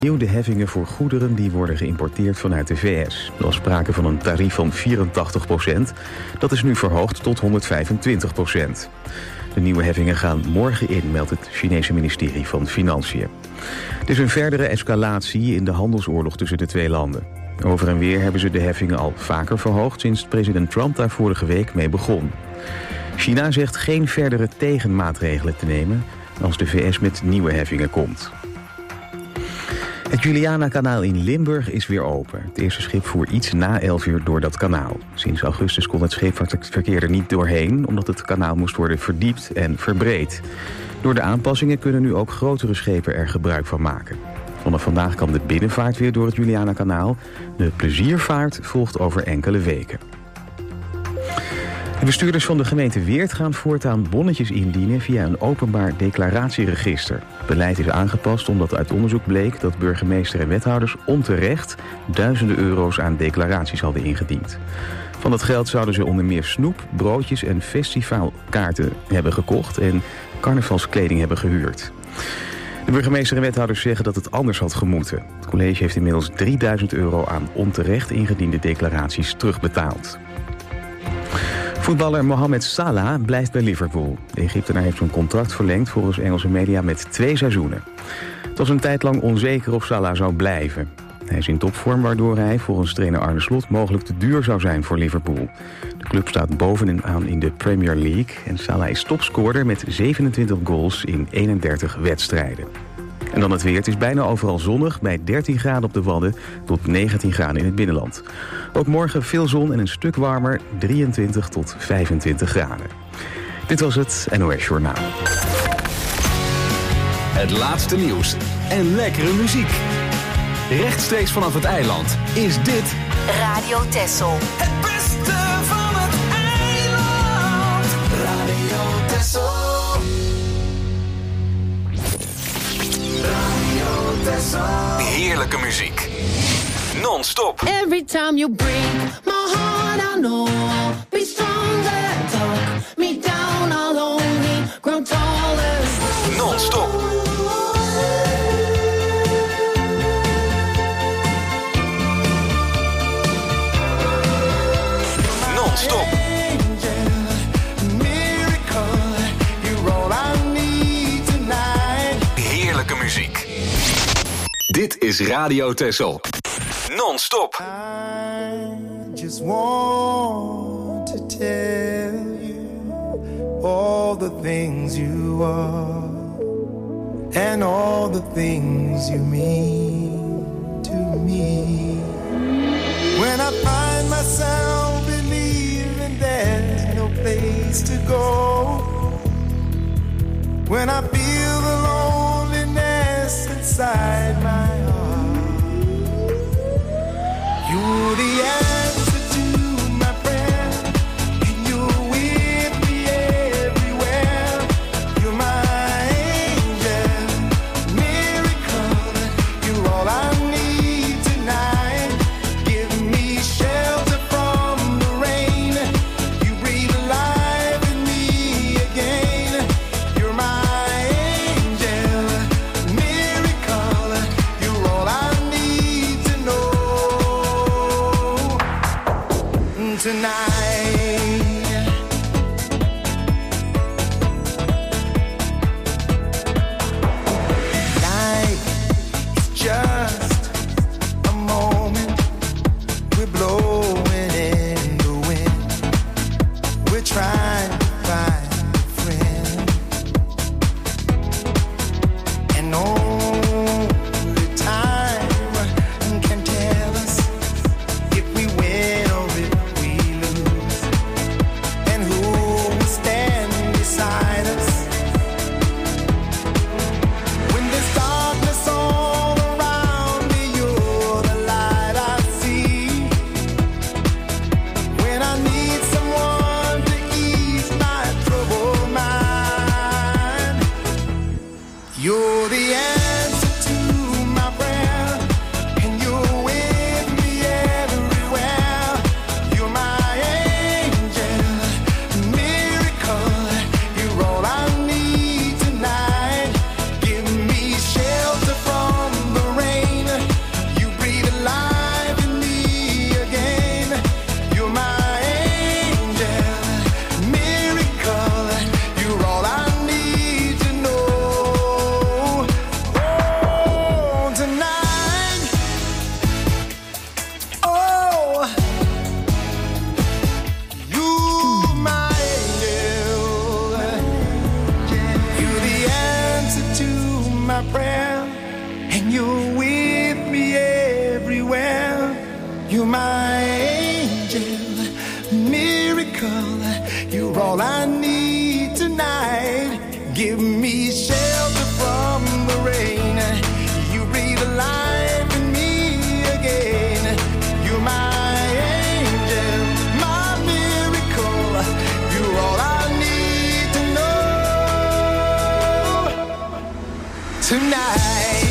Nieuw de heffingen voor goederen die worden geïmporteerd vanuit de VS. Er was sprake van een tarief van 84%. Dat is nu verhoogd tot 125%. De nieuwe heffingen gaan morgen in, meldt het Chinese ministerie van Financiën. Het is een verdere escalatie in de handelsoorlog tussen de twee landen. Over en weer hebben ze de heffingen al vaker verhoogd sinds president Trump daar vorige week mee begon. China zegt geen verdere tegenmaatregelen te nemen als de VS met nieuwe heffingen komt. Het Juliana-kanaal in Limburg is weer open. Het eerste schip voer iets na 11 uur door dat kanaal. Sinds augustus kon het scheepvaartverkeer er niet doorheen, omdat het kanaal moest worden verdiept en verbreed. Door de aanpassingen kunnen nu ook grotere schepen er gebruik van maken. Vanaf vandaag kan de binnenvaart weer door het Juliana-kanaal. De pleziervaart volgt over enkele weken. De bestuurders van de gemeente Weert gaan voortaan bonnetjes indienen via een openbaar declaratieregister. Het beleid is aangepast omdat uit onderzoek bleek dat burgemeester en wethouders onterecht duizenden euro's aan declaraties hadden ingediend. Van dat geld zouden ze onder meer snoep, broodjes en festivalkaarten hebben gekocht en carnavalskleding hebben gehuurd. De burgemeester en wethouders zeggen dat het anders had gemoeten. Het college heeft inmiddels 3000 euro aan onterecht ingediende declaraties terugbetaald. Voetballer Mohamed Salah blijft bij Liverpool. De Egyptenaar heeft zijn contract verlengd volgens Engelse media met 2 seizoenen. Het was een tijd lang onzeker of Salah zou blijven. Hij is in topvorm waardoor hij volgens trainer Arne Slot mogelijk te duur zou zijn voor Liverpool. De club staat bovenaan in de Premier League en Salah is topscorer met 27 goals in 31 wedstrijden. En dan het weer. Het is bijna overal zonnig, bij 13 graden op de Wadden tot 19 graden in het binnenland. Ook morgen veel zon en een stuk warmer, 23 tot 25 graden. Dit was het NOS Journaal. Het laatste nieuws en lekkere muziek. Rechtstreeks vanaf het eiland is dit Radio Texel. Het beste van het eiland. Radio Texel. heerlijke muziek. Non-stop. Every time you break my heart, I know I'll be stronger. Talk me down, I'll only grow taller. Non-stop. Non-stop. Heerlijke muziek. Dit is Radio Texel. Non-stop. I just want to tell you all the things you are and all the things you mean to me. When I find myself believing there's no place to go, when I feel the loneliness inside my heart, you're the answer to my prayer, and you're with me everywhere. You're my angel, miracle, you're all I need tonight. Give me shelter from the rain, you breathe life in me again. You're my angel, miracle, you're all I need to know tonight. Life is just a moment. We're blowing in the wind. We're trying to find a friend, and only time can tell us if we win or if we lose. on tonight. Oh, you my angel. You're the answer to my prayer, and you're with me everywhere. You're my angel, miracle. You're all I need tonight. Give me shelter from the rain. You breathe life in me again. You're my angel, my miracle. You're all I need to know tonight.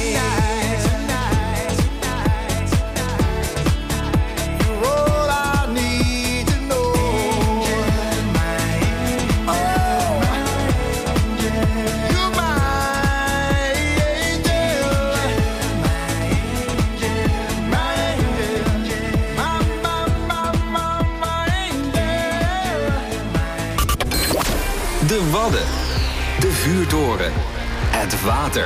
De Wadden, de vuurtoren, het water.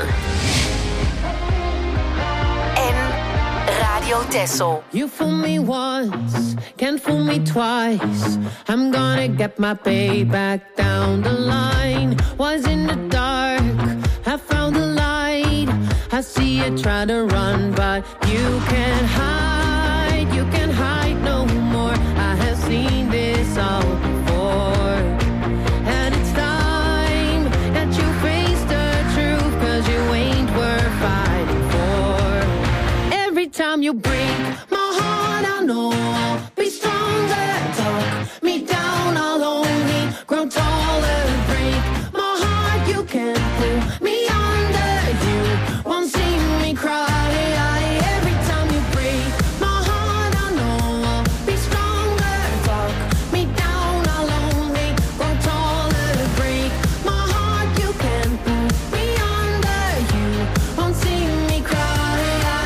En Radio Texel. You fool me once, can't fool me twice. I'm gonna get my payback down the line. Was in the dark, I found the light. I see you try to run, but you can't hide no more. I have seen this all before. And it's time that you face the truth, 'cause you ain't worth fighting for. Every time you break my heart, I know I'll be stronger. Talk me down, I'll only grow taller. Break my heart, you can't pull me under. You won't see me cry. Every time you break my heart, I know I'll be stronger. Talk me down, I'll only grow taller. Break my heart, you can't pull me under. You won't see me cry.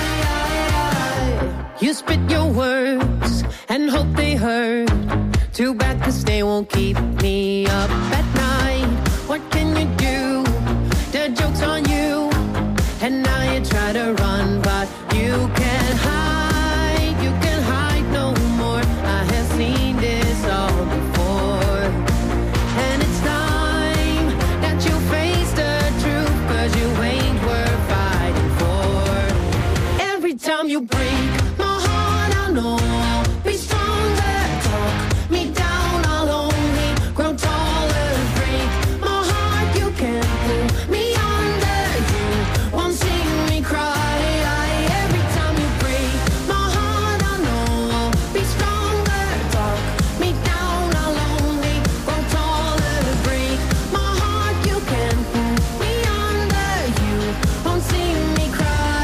You spit your words and hope they hurt. Too bad 'cause they won't keep me up at night. What can you do? The joke's on you. And now you try to run, but you can't hide no more. I have seen this all before. And it's time that you face the truth, 'cause you ain't worth fighting for. Every time you break my heart, I know I'll be stronger. Talk me down, I'll only grow taller. Break my heart, you can't pull me under. You won't see me cry. Every time you break my heart, I know I'll be stronger. Talk me down, I'll only grow taller. Break my heart, you can't pull me under. You won't see me cry.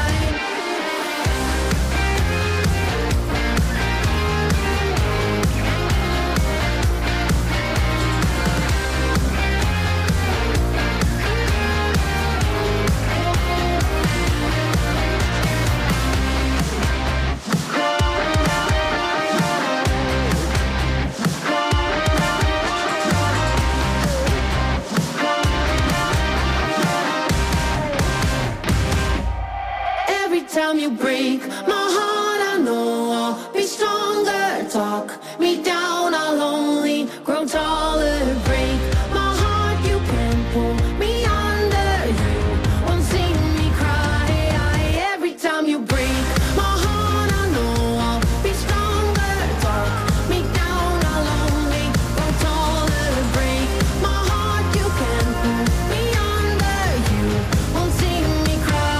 Every time you break my heart, I know I'll be stronger. Talk me down, I'll only grow taller. Break my heart, you can pull me under. You won't see me cry. Every time you break my heart, I know I'll be stronger. Talk me down, I'll only grow taller. Break my heart, you can pull me under. You won't see me cry.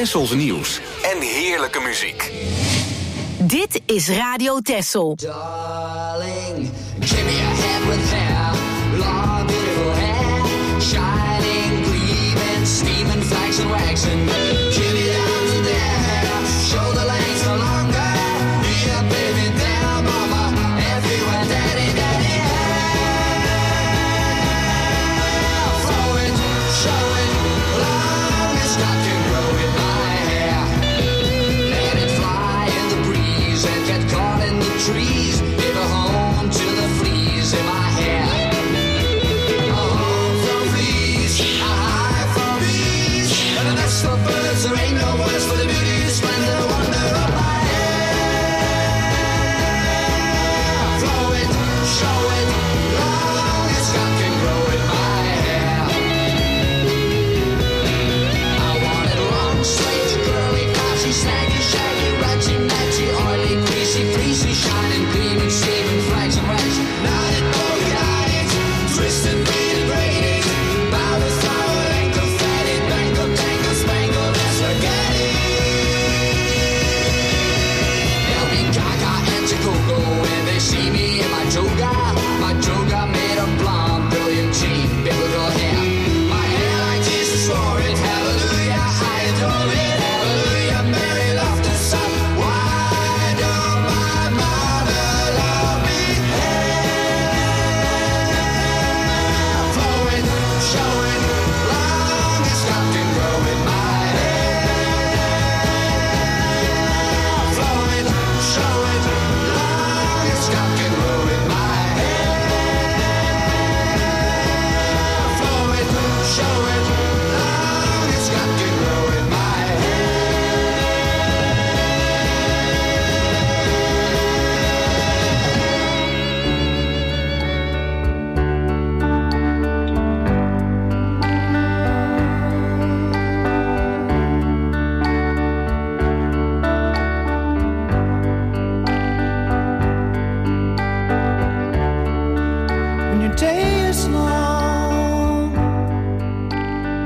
Tessels nieuws en heerlijke muziek. Dit is Radio Tessel. Darling, give me a hand with hair, long beautiful hair, shining, gleaming, steaming, flags and wax, and give me down to there, shoulder length no longer, yeah baby, there, mama, everywhere, daddy, daddy, hair, throw it, show it, long as God can grow in my hair, let it fly in the breeze and get caught in the trees, give a home to the fleas in my hair. A home from fleas, a hive from bees, and a nest of birds. There ain't no words for the beauty, splendor, wonder of my hair. Throw it, show it, long as God can grow in my hair. I want it long, straight, curly, glossy, snaggy, shaggy, ratchy, matchy, oily, greasy, fleecy, shining, gleaming, steaming, flags and wax. Knotted, polka dotted, twisted, beaded, braided, powdered, flowered, ankle, fatted, bangled, tangled, spangled, and spaghetti. They'll be gaga and Chicago when they see me in my toga made of blonde, brilliant jean, biblical hair. My hair like Jesus for it, hallelujah, I adore it, hallelujah, Mary loved the sun. Why don't my mother love me? Hair, flow it, show it, long as God can grow in my hair. Flow it, show it, long as God can grow in my hair. Flow it, show it, long as God can grow in my When your day is long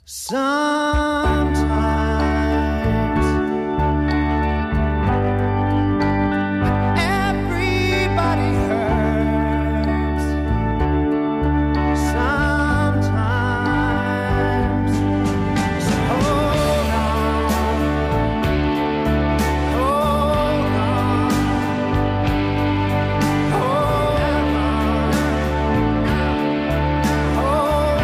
Sometimes everybody hurts. Sometimes so hold on, hold on, hold on, hold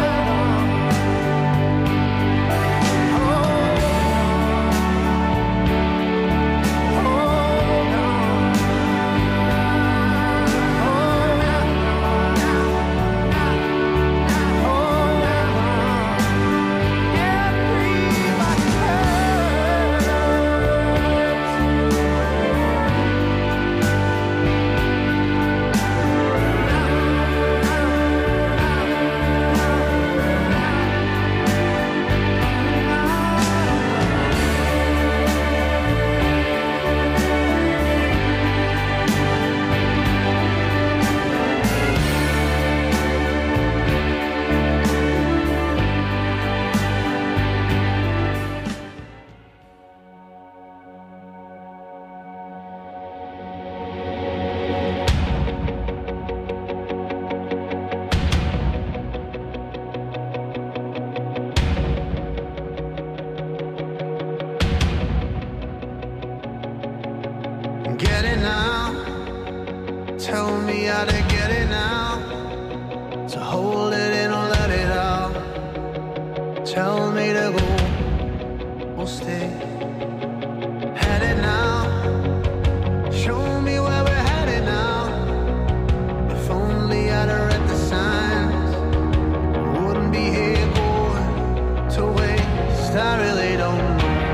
Get it now. Tell me how to get it now. To hold it in or let it out. Tell me to go or stay. Headed now. Show me where we're headed now. If only I'd have read the signs, I wouldn't be here going to waste. I really don't know.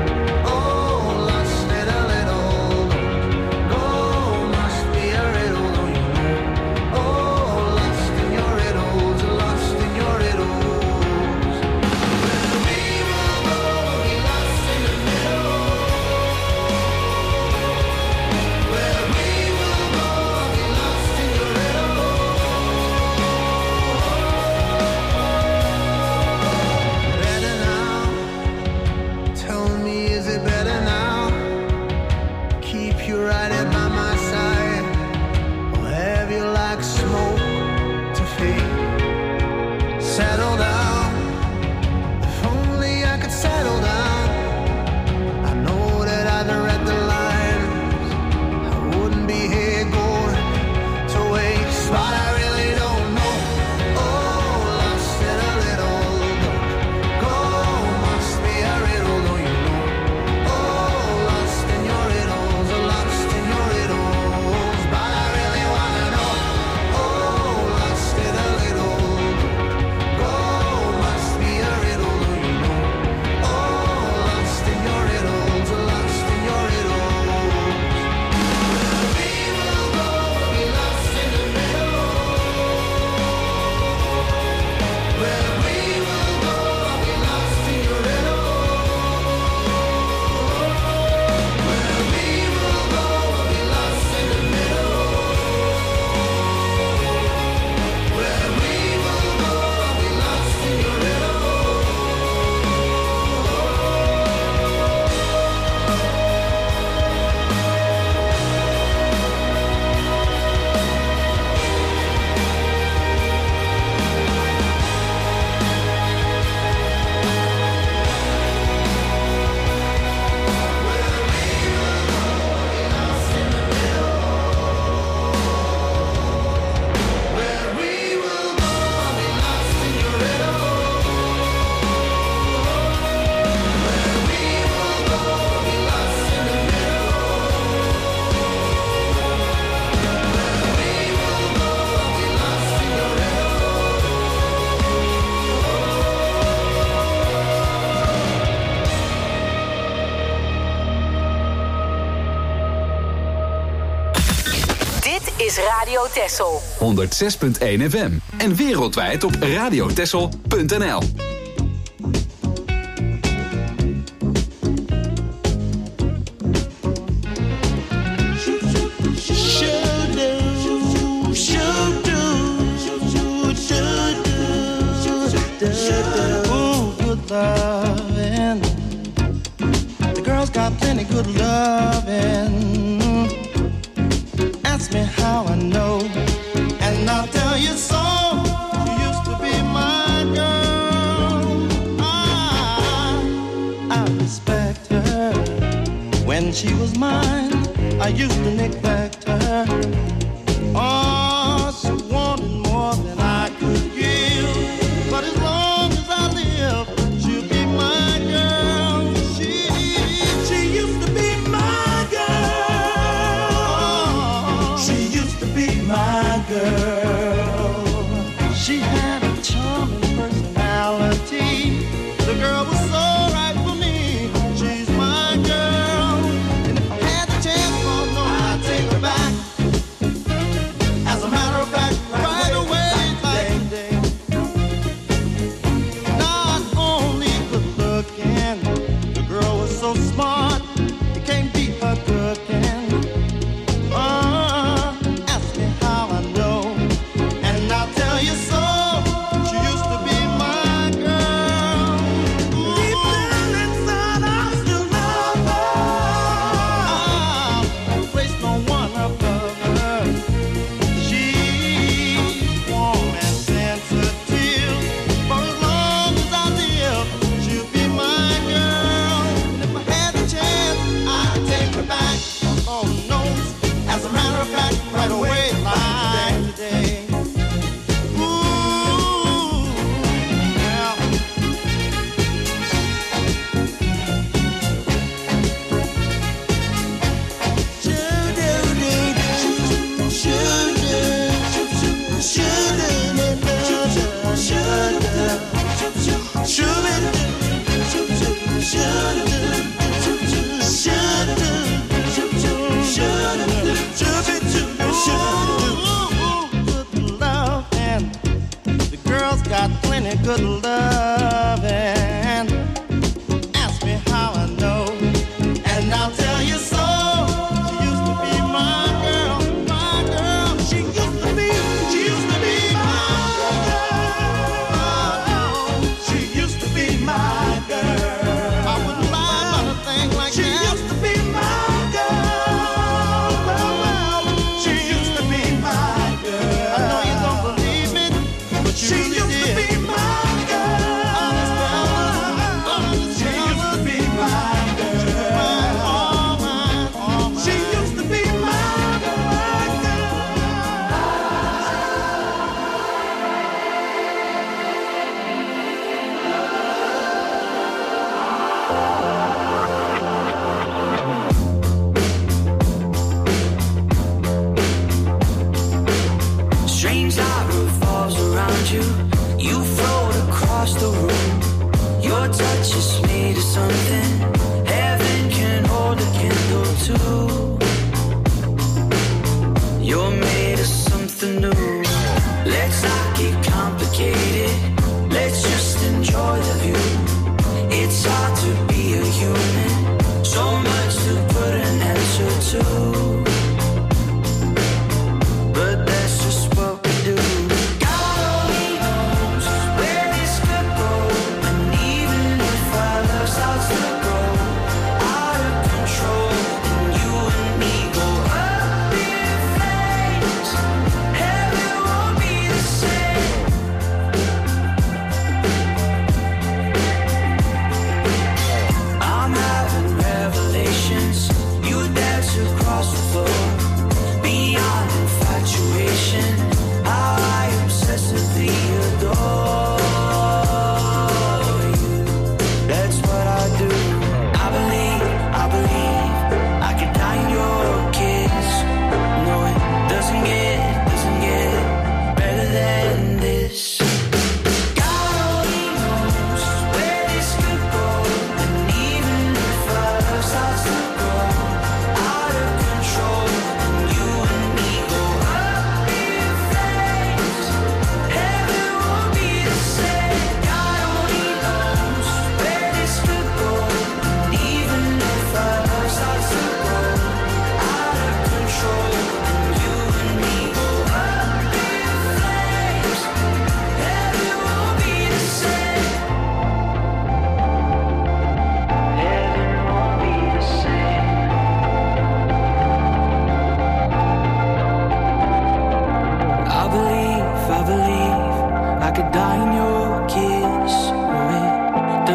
is Radio Texel. 106.1 FM. En wereldwijd op radiotexel.nl. loving. The girls got plenty good loving. Ask me how I know, and I'll tell you so. She used to be my girl. I respect her. When she was mine, I used to neglect her. Oh, she wanted more than I could give. But as long as I live, she'll be my girl. She used to be my girl. She used to be my girl. She had a charming personality. The girl was so right for me. She's my girl. And if I had the chance, oh no, I'd take her back. As a matter of fact, right away, like today. Not only good looking, the girl was so smart, you can't beat her cooking. Ask me how I know, and I'll tell you so. She used to be my girl. Deep down inside, I still love her. I'll place no one above her. She's warm and sensitive. For as long as I live, she'll be my girl. And if I had the chance, I'd take her back. Oh no, as a matter of fact, right away, like today. Ooh, yeah. The girls got plenty good loving. Ask me how I know, and I'll tell you so. She used to be my girl, my girl. She used to be my girl. She used to be my girl. I wouldn't lie about a thing like that. She used to be my girl. Well, she used to be my girl. I know you don't believe me, but she used to be my girl.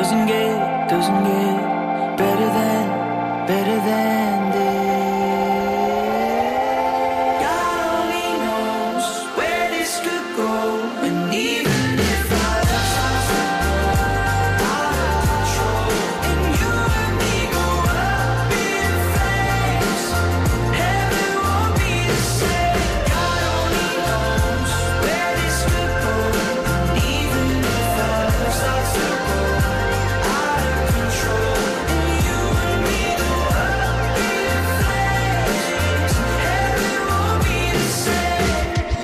doesn't get better than this. God only knows where this could go, and even if our love starts to go out of control, and you and me go up in flames, heaven won't be the same. God only knows where this could go, and even if our love starts to go out of control, and you and me go up in flames, heaven won't be the same.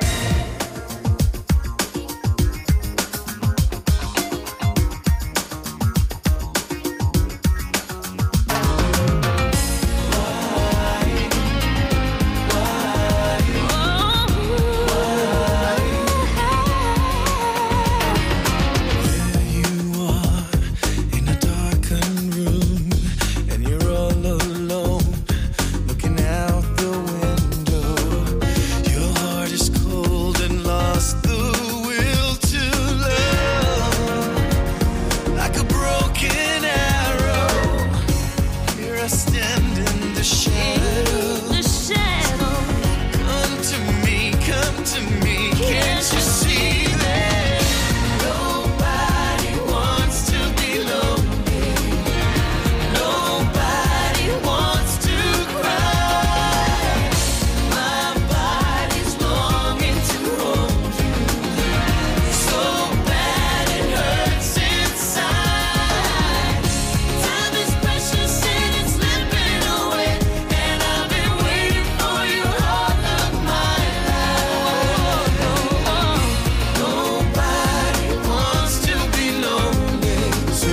In a darkened room, and you're all alone, looking out the window. Your heart is cold and lost the will to love. Like a broken arrow, here I stand in the shadow. Come to me, can't you see that nobody wants to be lonely? Nobody wants to cry. My body's longing to hold you so bad it hurts inside. Time is precious and it's slipping away, and I've been waiting for you all of my life. Nobody wants to be lonely, so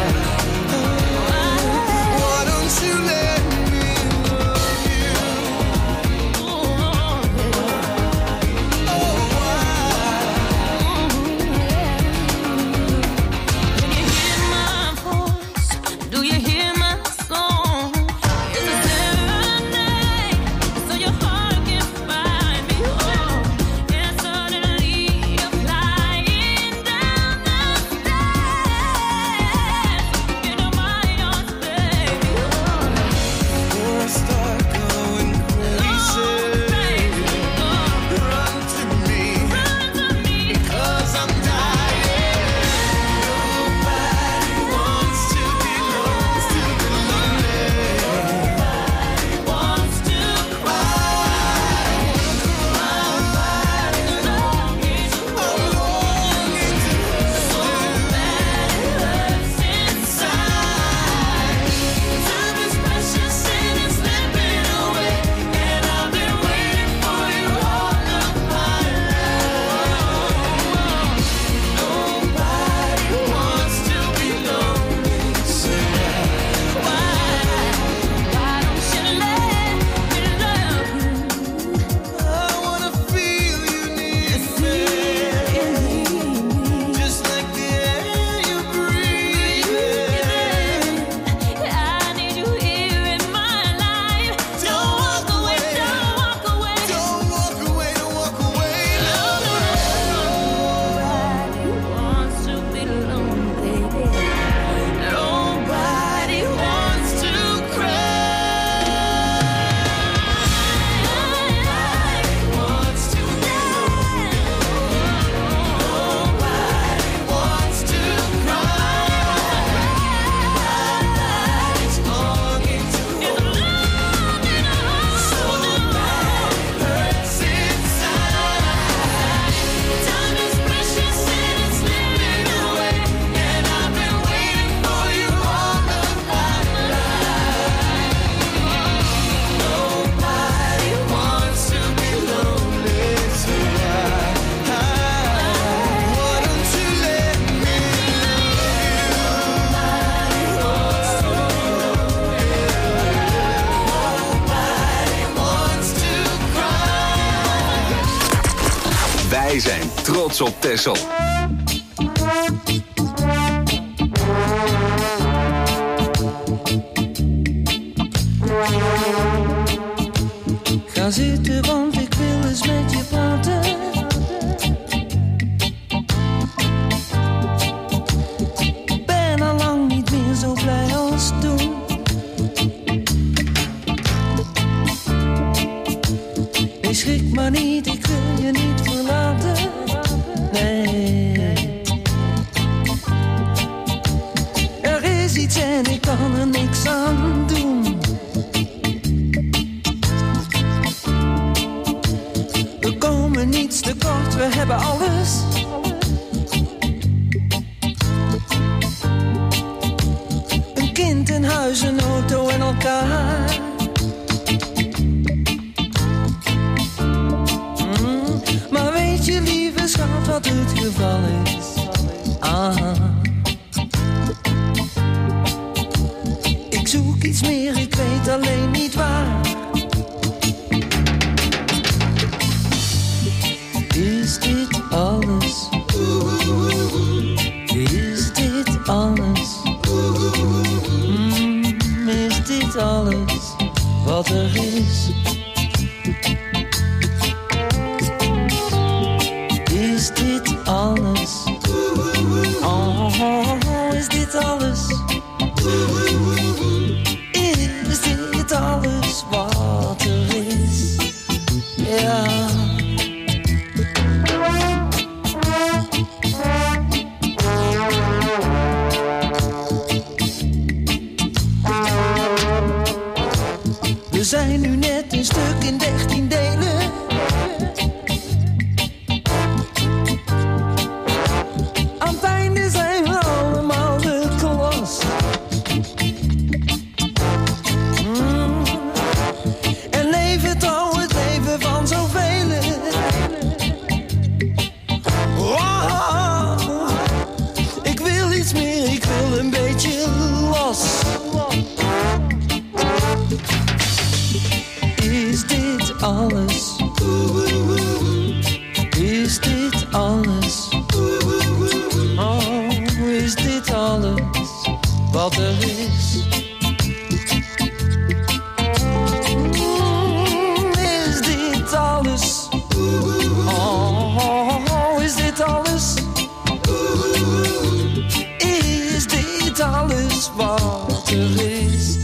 why don't you let me love you? Do you hear my song? It's a serenade, so your heart can find me. And suddenly you're flying down the stairs into my arms, baby. Before I start going crazy, run to me, because I'm dying. Nobody wants to be lonely. Nobody wants to cry. My body's longing to hold you so bad it hurts inside. Time is precious and it's slipping away, and I've been waiting for you all of my life. Nobody wants to be lonely, so why don't you let me love you? I wanna feel you need me, just like the air you breathe. I need you here in my life. Don't walk away, don't walk away. Don't walk away, don't walk away. Nobody wants to be lonely. Nobody wants to cry. Nobody wants to Nobody wants to cry. It's longing to hold you so bad it hurts inside. Time is precious and it's slipping away, and I've been waiting for you all of my life. Nobody wants to be lonely, so why don't you let me Nobody wants to cry. Wij zijn trots op Texel. Ga zitten, want ik wil eens met je praten. Ben al lang iets en ik kan er niks aan doen. We komen niets tekort, we hebben alles. Een kind, een huis, een auto en elkaar. Maar weet je, lieve schat, wat het geval is? Ik zoek iets meer, ik weet alleen niet waar. Is dit alles? Is dit alles? Is dit alles wat er is? Is dit alles? Oh, is dit alles? Is dit alles wat er is? Ja. We zijn nu net een stuk in 13 delen. Aan het einde zijn we allemaal de klas. En leven trouw het leven van zoveel. Oh, ik wil iets meer, ik wil een beetje los. Is dit alles? Is dit alles? Oh, is dit alles wat er is? Is dit alles? Oh, is dit alles? Is dit alles wat er is?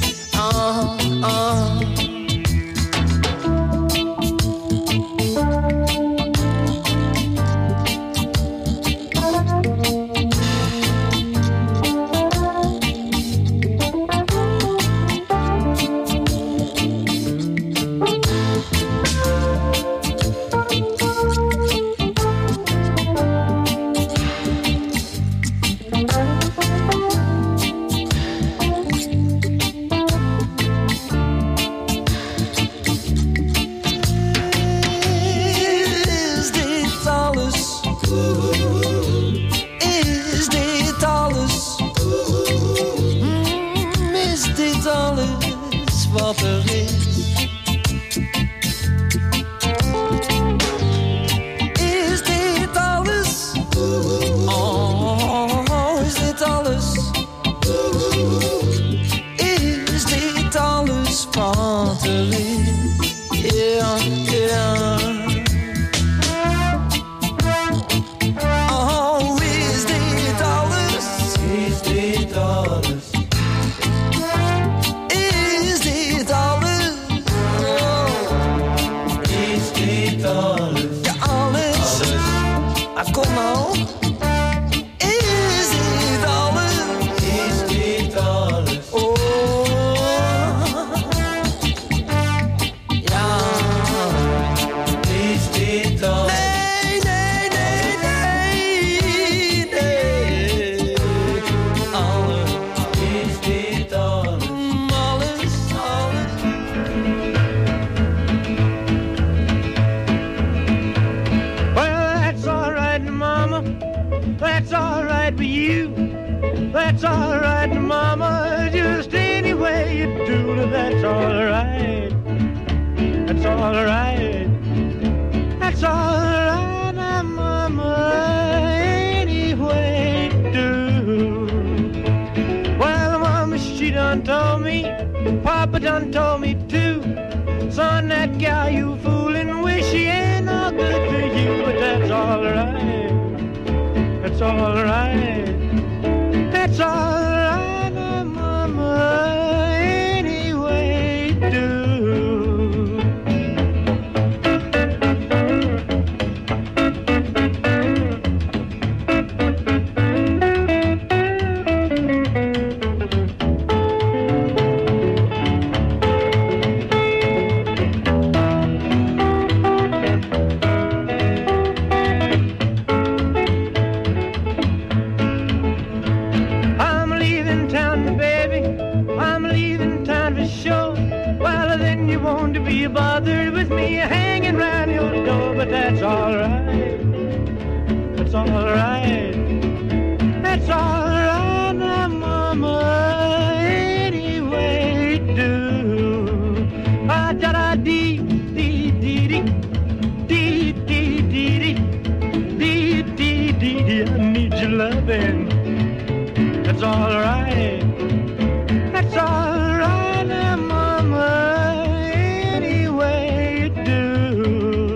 you bothered with me hanging round your door, but that's alright. That's alright. That's alright now, mama, any way you do. Ah, da da dee, dee, dee, dee, dee, dee, dee, dee, dee, dee, dee, I need your loving. That's alright. That's alright now, mama, any way you do.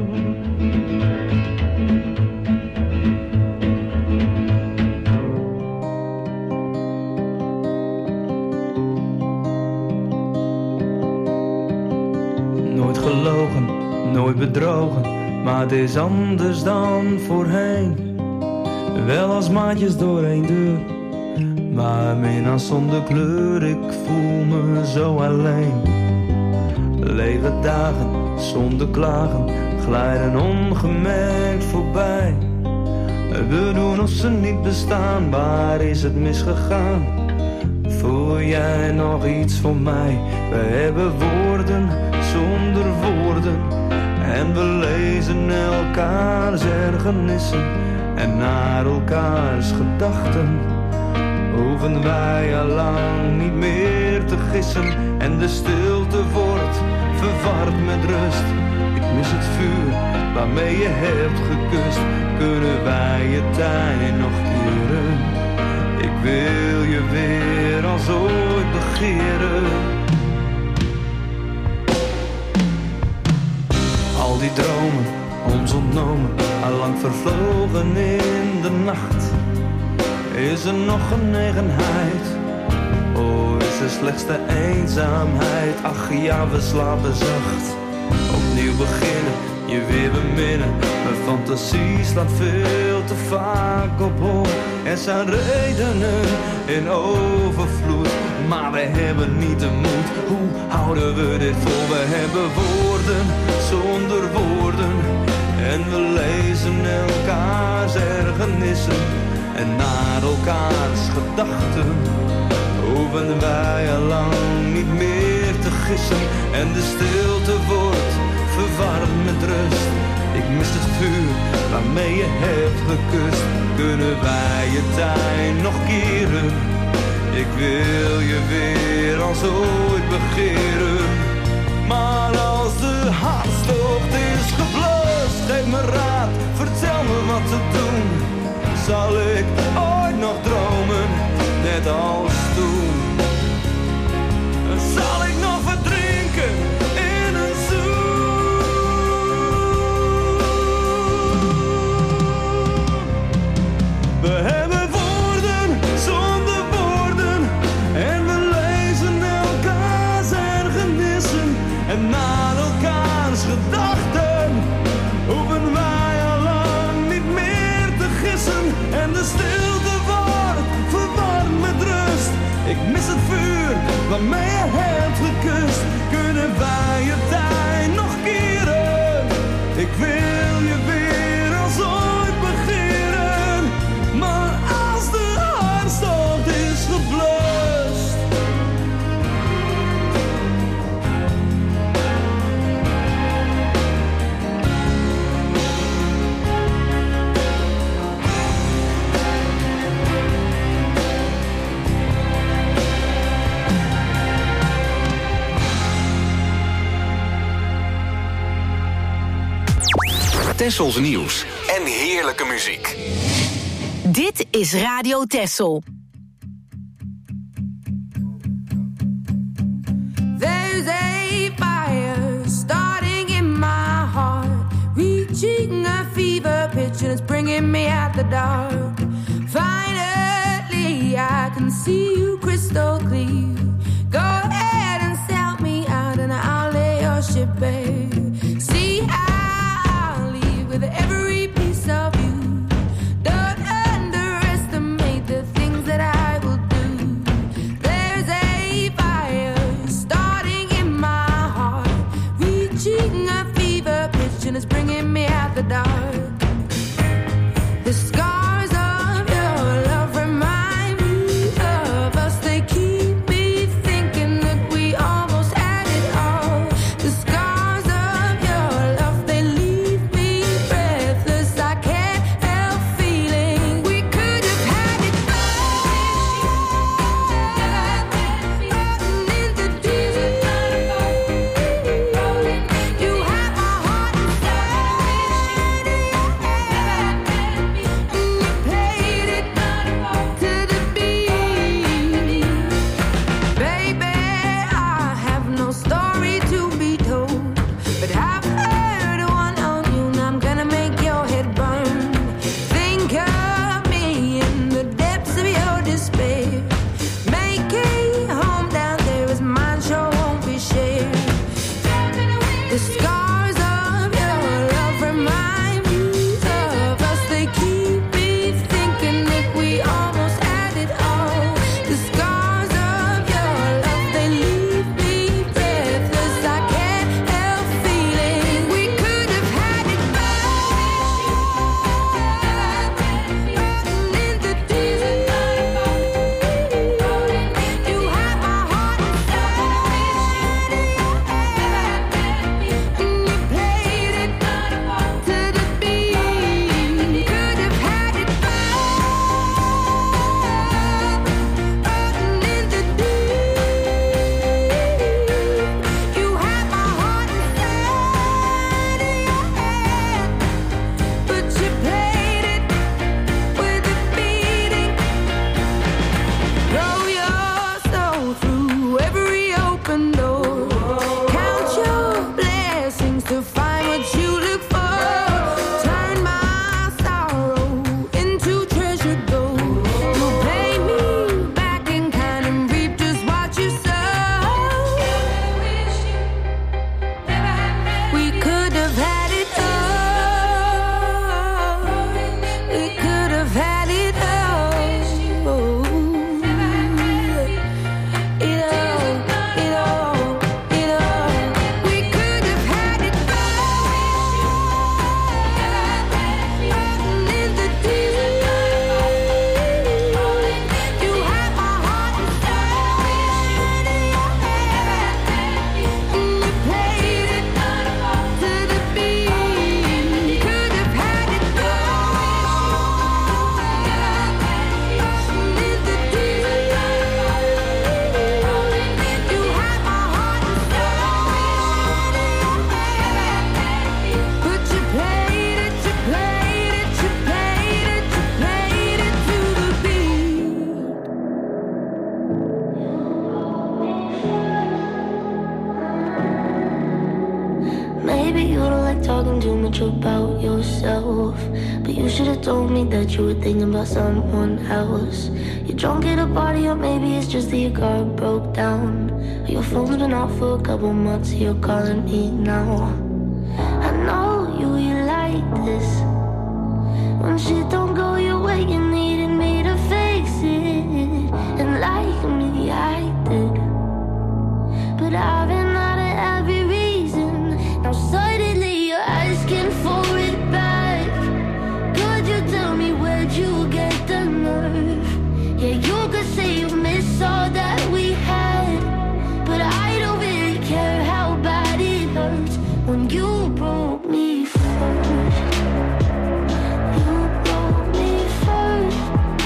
Nooit gelogen, nooit bedrogen, maar het is anders dan voorheen. Wel als maatjes door één deur, maar minnaar zonder kleur, ik voel me zo alleen. Lege dagen zonder klagen glijden ongemerkt voorbij. We doen of ze niet bestaan, waar is het misgegaan? Voel jij nog iets van mij? We hebben woorden zonder woorden en we lezen elkaars ergernissen en naar elkaars gedachten. Hoeven wij al lang niet meer te gissen en de stilte wordt verward met rust. Ik mis het vuur waarmee je hebt gekust. Kunnen wij je tijd nog keren? Ik wil je weer als ooit begeren. Al die dromen, ons ontnomen, allang vervlogen in de nacht. Is er nog genegenheid? Oh, is er slechts de eenzaamheid? Ach ja, we slapen zacht. Opnieuw beginnen, je weer beminnen. Mijn fantasie slaat veel te vaak op hol. Er zijn redenen in overvloed, maar we hebben niet de moed. Hoe houden we dit vol? We hebben woorden zonder woorden en we lezen elkaars ergernissen en naar elkaars gedachten. Hoeven wij al lang niet meer te gissen en de stilte wordt verwarmd met rust. Ik mis het vuur waarmee je hebt gekust. Kunnen wij je tijd nog keren? Ik wil je weer als ooit begeren. Maar als de hartstocht is geblust, geef me raad, vertel me wat te doen. Zal ik ooit nog dromen, net als toen? Zal ik nog verdrinken in een zoen? We hebben woorden zonder woorden en we lezen elkaars ergernissen en naar elkaars gedachten. Hoeven wij al lang niet meer te gissen en de stilte wordt verwarmd met rust. Ik mis het vuur waarmee je hebt gekust. Kunnen wij je tijd nog keren? Ik wil je weer als ooit begeren. Maar als de hartstocht is geblust, Tessels nieuws en heerlijke muziek. Dit is Radio Tessel. There's a fire starting in my heart, reaching a fever pitch and it's bringing me out the dark. Finally, I can see you crystal clear. Go ahead and sell me out and I'll lay your ship bare. See, I'll leave with every piece of you. Don't underestimate the things that I will do. There's a fire starting in my heart, reaching a fever pitch and it's bringing me out the dark. The scars of your love remind me of us. They keep me thinking that we almost had it all. The much about yourself. But you should have told me that you were thinking about someone else. You're drunk at a party, or maybe it's just that your car broke down. Or your phone's been off for a couple months, you're calling me now. I know you like this. When shit don't go your way, you needed me to fix it. And like me, I did. But I've been out of every reason. Now suddenly you're asking for it back. Could you tell me where'd you get the nerve? Yeah, you could say you miss all that we had, but I don't really care how bad it hurts when you broke me first. You broke me first.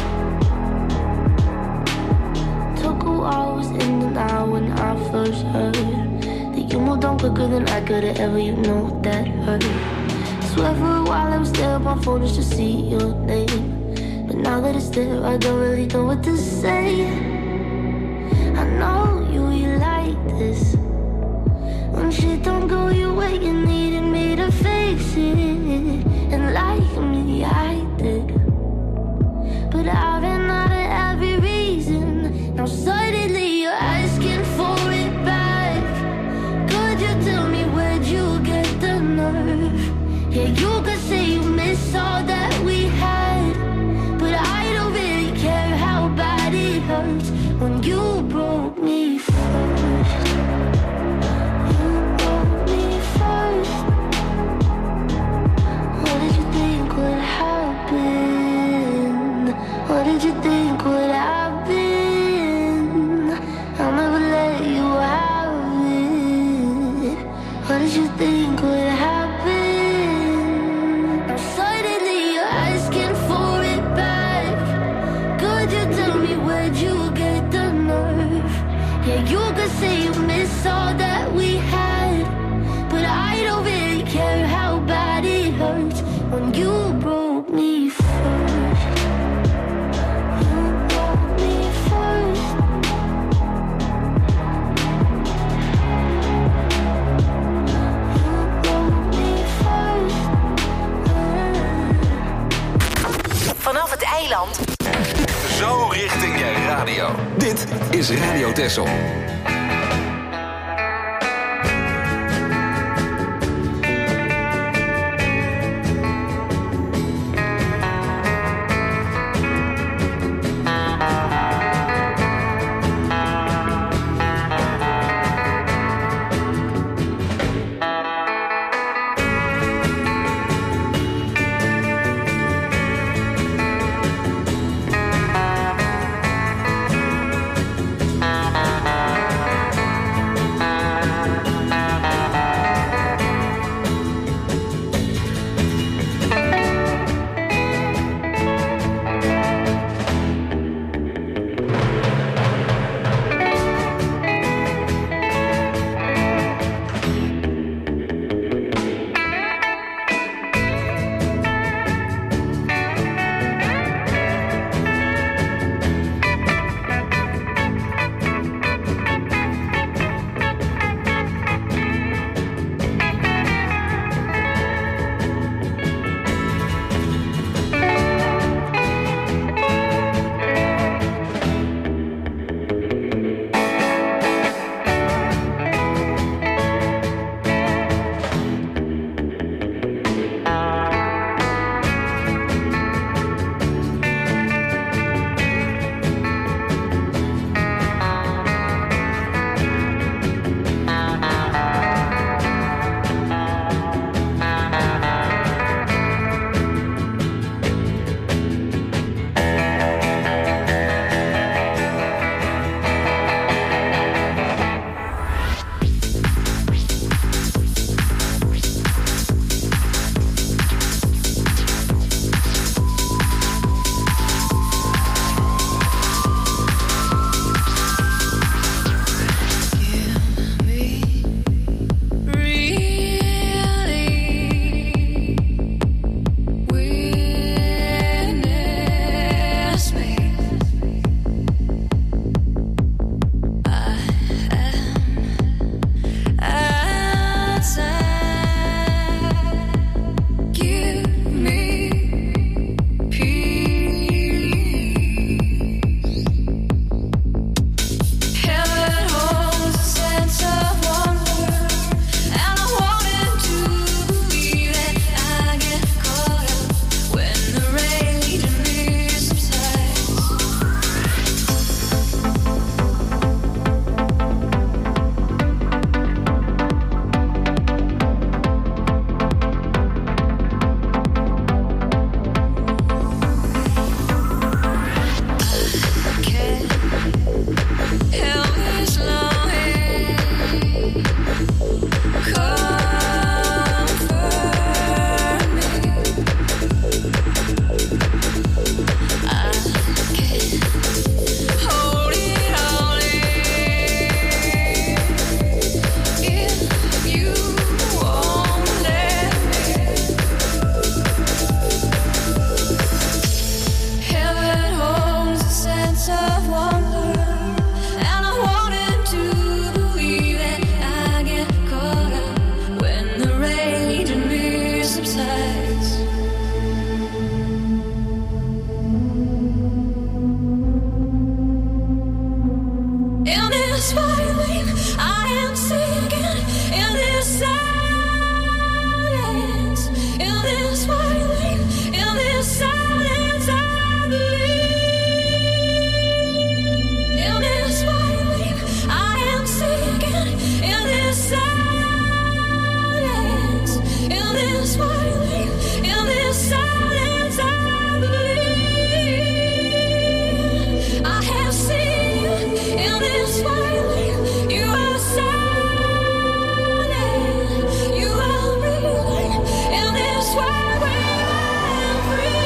Took a while, was in and out when I first heard that you moved on quicker than I could've ever, you know that hurt. Swear for a while I was there on my phone just to see your name. But now that it's there, I don't really know what to say. I know you like this. When shit don't go your way, you needed me to fix it. And like me, I did. But I've been out of every reason. Now suddenly you're asking for it back. Could you tell me where'd you get the nerve? Yeah, you could say you miss all that we had, but I don't really care how bad it hurts when you broke me first. You broke me first. What did you think would happen? What did you think would happen? I'll never let you have it. What did you think would happen? Now suddenly you're asking for it back. Could you tell me where'd you get the nerve? Yeah, you could say you miss all that we had, but I don't really care how bad it hurts when you broke me first. You broke me first. You broke me first. Vanaf het eiland. Zo richting je radio. Dit is Radio Texel. this violin, I am singing in this silence. In this violin, in this silence, I believe. In this violin, I am singing in this silence. In this violin, in this silence, I believe. I have seen in this violin, you are silent, you are breathing in this violin, I am free.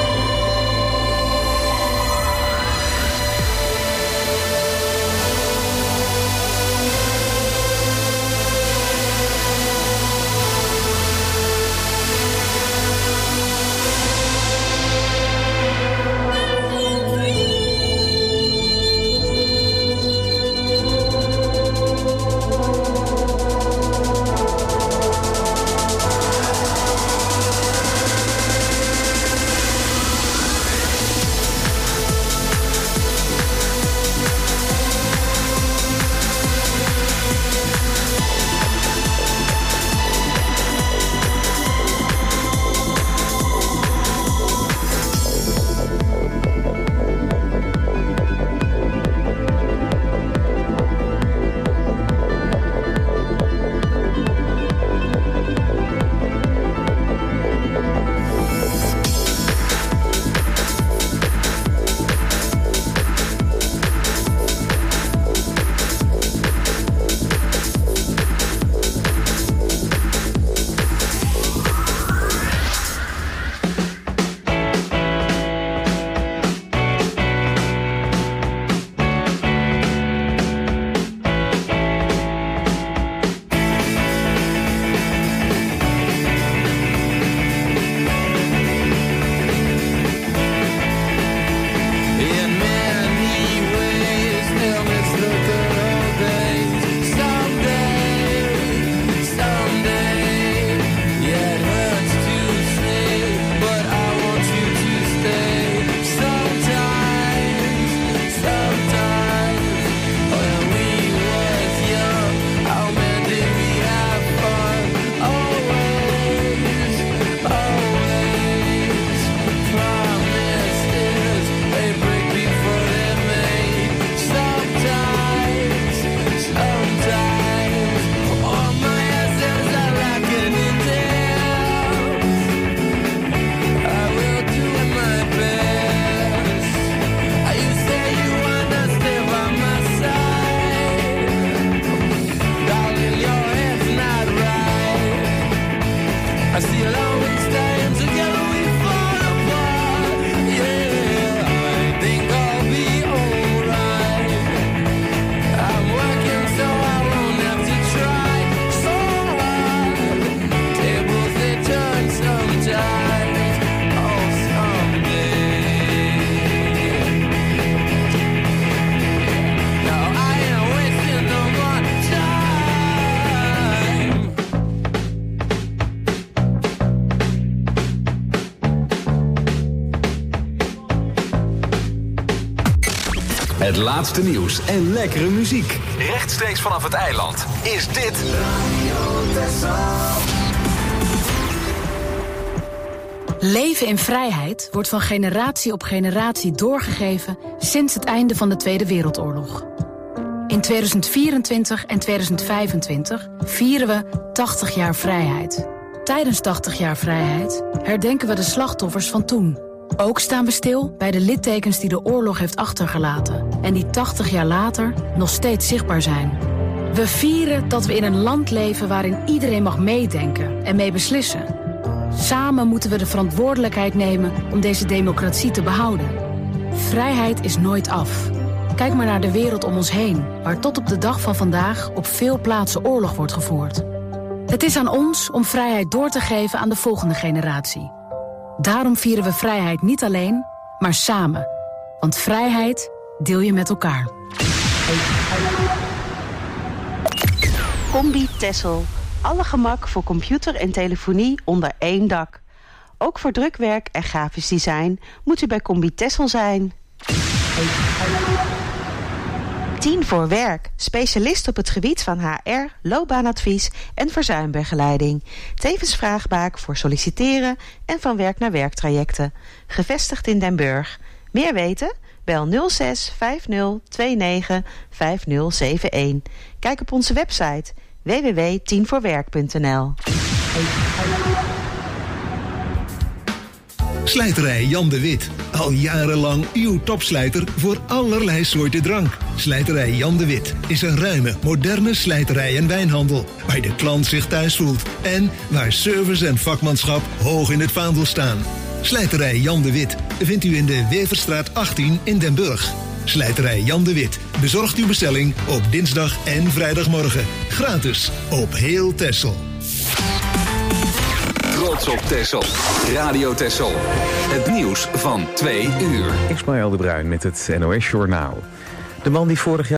Het laatste nieuws en lekkere muziek. Rechtstreeks vanaf het eiland is dit Radio Texel. Leven in vrijheid wordt van generatie op generatie doorgegeven sinds het einde van de Tweede Wereldoorlog. In 2024 en 2025 vieren we 80 jaar vrijheid. Tijdens 80 jaar vrijheid herdenken we de slachtoffers van toen. Ook staan we stil bij de littekens die de oorlog heeft achtergelaten en die 80 jaar later nog steeds zichtbaar zijn. We vieren dat we in een land leven waarin iedereen mag meedenken en mee beslissen. Samen moeten we de verantwoordelijkheid nemen om deze democratie te behouden. Vrijheid is nooit af. Kijk maar naar de wereld om ons heen, waar tot op de dag van vandaag op veel plaatsen oorlog wordt gevoerd. Het is aan ons om vrijheid door te geven aan de volgende generatie. Daarom vieren we vrijheid niet alleen, maar samen. Want vrijheid deel je met elkaar. Combi Texel. Alle gemak voor computer en telefonie onder één dak. Ook voor drukwerk en grafisch design moet u bij Combi Texel zijn. 10 voor werk. Specialist op het gebied van HR, loopbaanadvies en verzuimbegeleiding. Tevens vraagbaak voor solliciteren en van werk naar werktrajecten. Gevestigd in Den Burg. Meer weten? Bel 06 50 29 5071. Kijk op onze website www.10voorwerk.nl. Slijterij Jan de Wit. Al jarenlang uw topslijter voor allerlei soorten drank. Slijterij Jan de Wit is een ruime, moderne slijterij en wijnhandel. Waar de klant zich thuis voelt. En waar service en vakmanschap hoog in het vaandel staan. Slijterij Jan de Wit vindt u in de Weverstraat 18 in Den Burg. Slijterij Jan de Wit bezorgt uw bestelling op dinsdag en vrijdagmorgen. Gratis op heel Texel. Trots op Texel. Radio Texel. Het nieuws van 2 uur. Ismaël de Bruin met het NOS Journaal. De man die vorig jaar